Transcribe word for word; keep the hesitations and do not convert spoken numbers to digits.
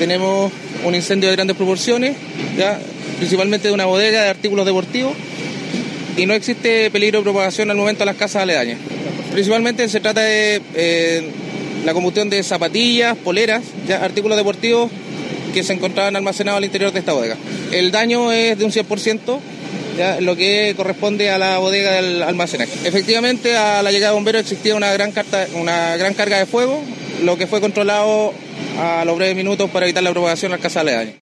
tenemos un incendio de grandes proporciones, ya, principalmente de una bodega de artículos deportivos, y no existe peligro de propagación al momento a las casas aledañas. Principalmente se trata de eh, la combustión de zapatillas, poleras, ya, artículos deportivos que se encontraban almacenados al interior de esta bodega. El daño es de un cien por ciento, ya, lo que corresponde a la bodega del almacenaje. Efectivamente, a la llegada de bomberos existía una gran, carta, una gran carga de fuego, lo que fue controlado a los breves minutos para evitar la propagación a las casas aledañas.